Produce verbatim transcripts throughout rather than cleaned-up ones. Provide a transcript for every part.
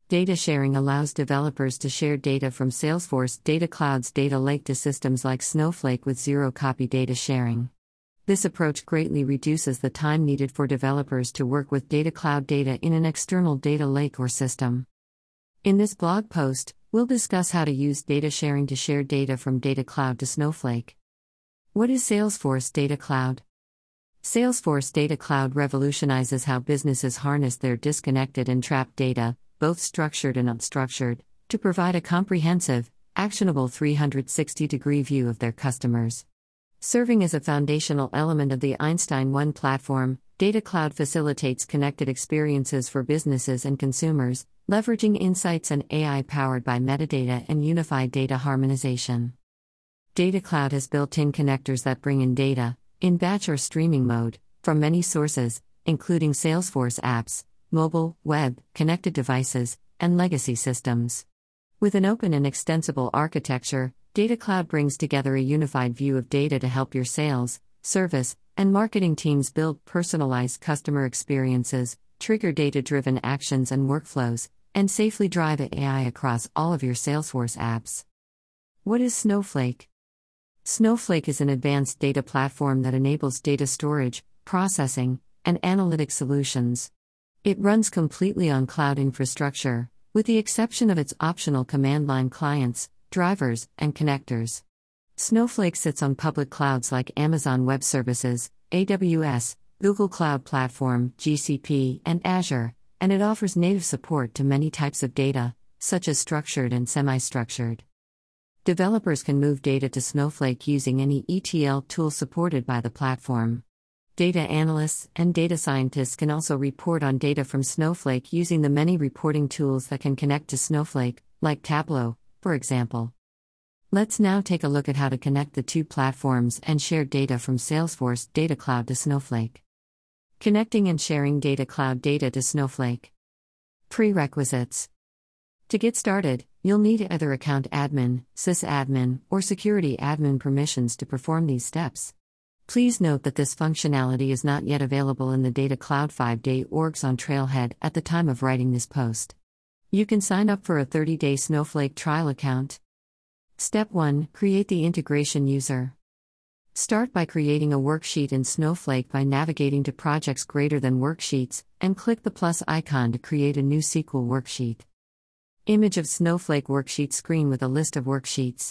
Data sharing allows developers to share data from Salesforce Data Cloud's data lake to systems like Snowflake with zero-copy data sharing. This approach greatly reduces the time needed for developers to work with Data Cloud data in an external data lake or system. In this blog post, we'll discuss how to use data sharing to share data from Data Cloud to Snowflake. What is Salesforce Data Cloud? Salesforce Data Cloud revolutionizes how businesses harness their disconnected and trapped data, both structured and unstructured, to provide a comprehensive, actionable three hundred sixty degree view of their customers. Serving as a foundational element of the Einstein one platform, Data Cloud facilitates connected experiences for businesses and consumers, leveraging insights and A I powered by metadata and unified data harmonization. Data Cloud has built-in connectors that bring in data, in batch or streaming mode, from many sources, including Salesforce apps, mobile, web, connected devices, and legacy systems. With an open and extensible architecture, Data Cloud brings together a unified view of data to help your sales, service, and marketing teams build personalized customer experiences, trigger data-driven actions and workflows, and safely drive A I across all of your Salesforce apps. What is Snowflake? Snowflake is an advanced data platform that enables data storage, processing, and analytic solutions. It runs completely on cloud infrastructure, with the exception of its optional command line clients, drivers, and connectors. Snowflake sits on public clouds like Amazon Web Services, A W S, Google Cloud Platform, G C P, and Azure, and it offers native support to many types of data, such as structured and semi-structured. Developers can move data to Snowflake using any E T L tool supported by the platform. Data analysts and data scientists can also report on data from Snowflake using the many reporting tools that can connect to Snowflake, like Tableau, for example. Let's now take a look at how to connect the two platforms and share data from Salesforce Data Cloud to Snowflake. Connecting and sharing Data Cloud data to Snowflake. Prerequisites. To get started, you'll need either account admin, sysadmin, or security admin permissions to perform these steps. Please note that this functionality is not yet available in the Data Cloud five day orgs on Trailhead at the time of writing this post. You can sign up for a thirty day Snowflake trial account. Step one. Create the integration user. Start by creating a worksheet in Snowflake by navigating to Projects greater than Worksheets, and click the plus icon to create a new S Q L worksheet. Image of Snowflake worksheet screen with a list of worksheets.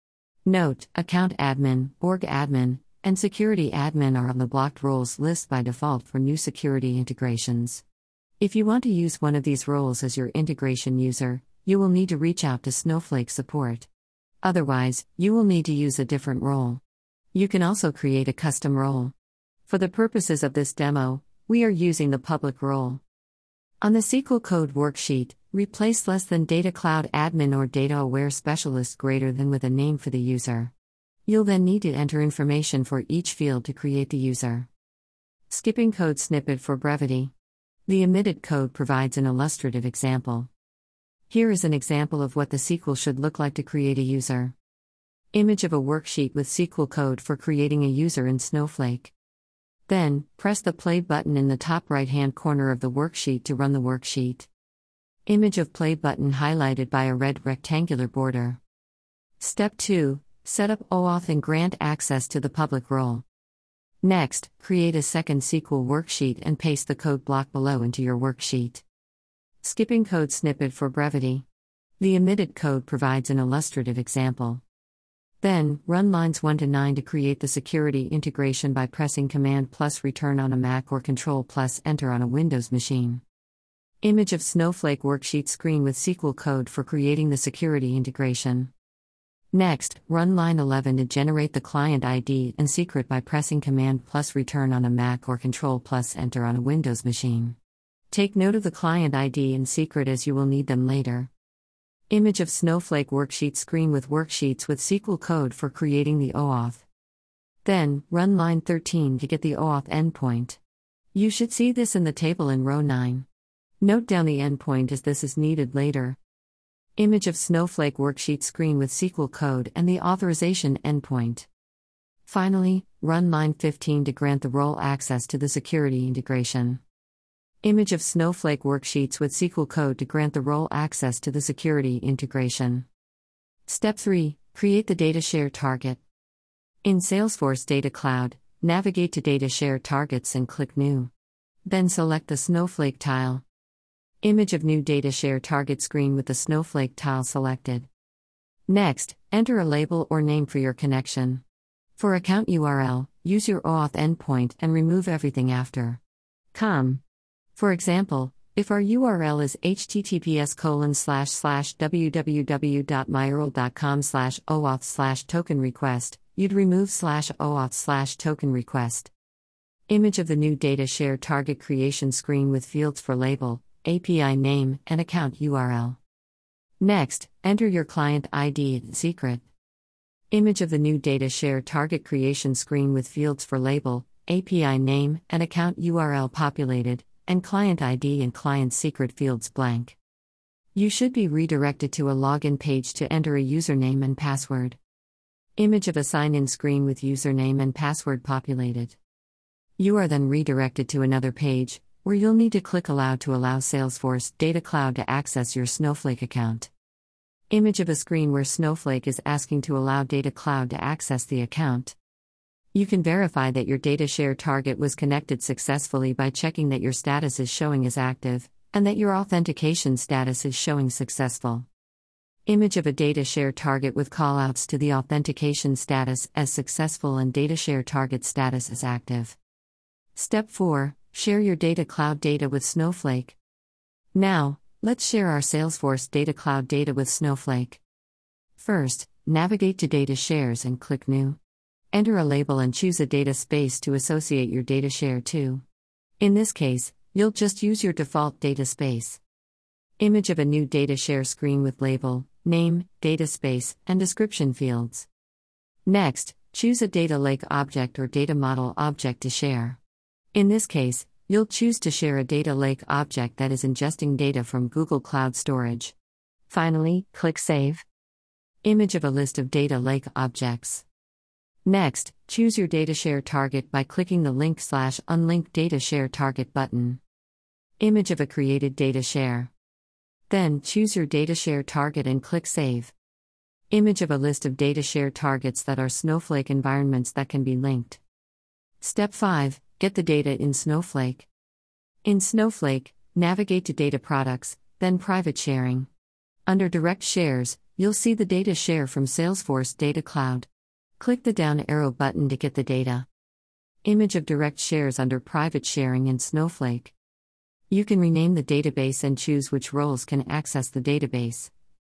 Note, Account Admin, Org Admin, and Security Admin are on the blocked roles list by default for new security integrations. If you want to use one of these roles as your integration user, you will need to reach out to Snowflake support. Otherwise, you will need to use a different role. You can also create a custom role. For the purposes of this demo, we are using the public role. On the S Q L code worksheet, replace less than Data Cloud Admin or Data Aware Specialist greater than with a name for the user. You'll then need to enter information for each field to create the user. Skipping code snippet for brevity. The omitted code provides an illustrative example. Here is an example of what the S Q L should look like to create a user. Image of a worksheet with S Q L code for creating a user in Snowflake. Then, press the play button in the top right-hand corner of the worksheet to run the worksheet. Image of play button highlighted by a red rectangular border. Step two. Set up OAuth and grant access to the public role. Next, create a second S Q L worksheet and paste the code block below into your worksheet. Skipping code snippet for brevity. The omitted code provides an illustrative example. Then, run lines one to nine to create the security integration by pressing Command plus Return on a Mac or Control plus Enter on a Windows machine. Image of Snowflake worksheet screen with S Q L code for creating the security integration. Next, run line eleven to generate the client I D and secret by pressing Command plus Return on a Mac or Control plus Enter on a Windows machine. Take note of the client I D and secret as you will need them later. Image of Snowflake worksheet screen with worksheets with S Q L code for creating the OAuth. Then, run line thirteen to get the OAuth endpoint. You should see this in the table in row nine. Note down the endpoint as this is needed later. Image of Snowflake worksheet screen with S Q L code and the authorization endpoint. Finally, run line fifteen to grant the role access to the security integration. Image of Snowflake worksheets with S Q L code to grant the role access to the security integration. Step three. Create the data share target. In Salesforce Data Cloud, navigate to Data Share Targets and click New. Then select the Snowflake tile. Image of new data share target screen with the Snowflake tile selected. Next, enter a label or name for your connection. For account U R L, use your OAuth endpoint and remove everything after. Com. For example, if our U R L is https colon slash slash www.myurl.com slash OAuth slash token request, you'd remove slash OAuth slash token request. Image of the new data share target creation screen with fields for label, A P I name, and account U R L. Next, enter your client I D and secret. Image of the new data share target creation screen with fields for label, A P I name, and account U R L populated, and client I D and client secret fields blank. You should be redirected to a login page to enter a username and password. Image of a sign-in screen with username and password populated. You are then redirected to another page, where you'll need to click Allow to allow Salesforce Data Cloud to access your Snowflake account. Image of a screen where Snowflake is asking to allow Data Cloud to access the account. You can verify that your data share target was connected successfully by checking that your status is showing as active, and that your authentication status is showing successful. Image of a data share target with callouts to the authentication status as successful and data share target status as active. Step four. Share your Data Cloud data with Snowflake. Now, let's share our Salesforce Data Cloud data with Snowflake. First, navigate to Data Shares and click New. Enter a label and choose a data space to associate your data share to. In this case, you'll just use your default data space. Image of a new data share screen with label, name, data space, and description fields. Next, choose a data lake object or data model object to share. In this case, you'll choose to share a data lake object that is ingesting data from Google Cloud Storage. Finally, click Save. Image of a list of data lake objects. Next, choose your data share target by clicking the link slash unlink data share target button. Image of a created data share. Then, choose your data share target and click Save. Image of a list of data share targets that are Snowflake environments that can be linked. Step five. Get the data in Snowflake. In Snowflake, navigate to Data Products, then Private Sharing. Under Direct Shares, you'll see the data share from Salesforce Data Cloud. Click the down arrow button to get the data. Image of direct shares under Private Sharing in Snowflake. You can rename the database and choose which roles can access the database.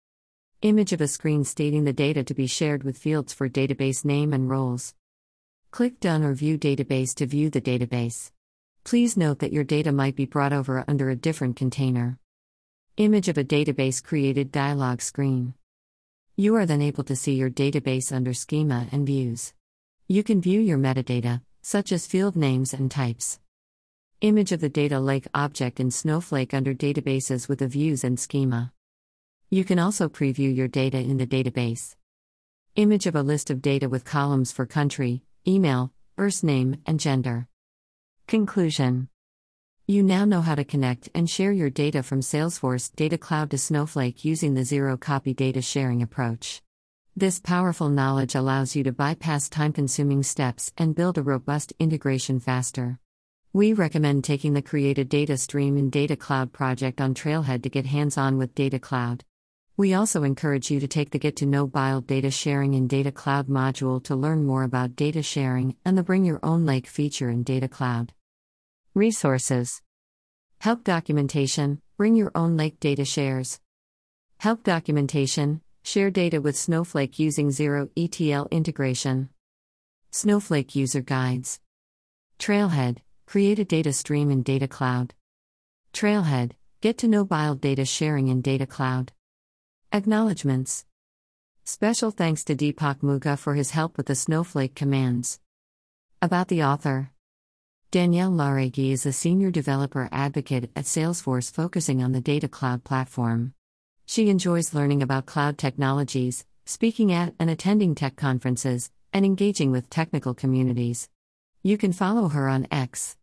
Image of a screen stating the data to be shared with fields for database name and roles. Click Done or View Database to view the database. Please note that your data might be brought over under a different container. Image of a database created dialog screen. You are then able to see your database under Schema and Views. You can view your metadata, such as field names and types. Image of the data lake object in Snowflake under Databases with the Views and Schema. You can also preview your data in the database. Image of a list of data with columns for country, email, first name, and gender. Conclusion. You now know how to connect and share your data from Salesforce Data Cloud to Snowflake using the zero-copy data sharing approach. This powerful knowledge allows you to bypass time-consuming steps and build a robust integration faster. We recommend taking the Created Data Stream in Data Cloud project on Trailhead to get hands-on with Data Cloud. We also encourage you to take the Get to Know Build Data Sharing in Data Cloud module to learn more about data sharing and the Bring Your Own Lake feature in Data Cloud. Resources. Help documentation, Bring Your Own Lake data shares. Help documentation, share data with Snowflake using zero E T L integration. Snowflake user guides. Trailhead, create a data stream in Data Cloud. Trailhead, Get to Know Build data sharing in Data Cloud. Acknowledgements. Special thanks to Deepak Muga for his help with the Snowflake commands. About the author. Danielle Laregi is a senior developer advocate at Salesforce focusing on the Data Cloud platform. She enjoys learning about cloud technologies, speaking at and attending tech conferences, and engaging with technical communities. You can follow her on X.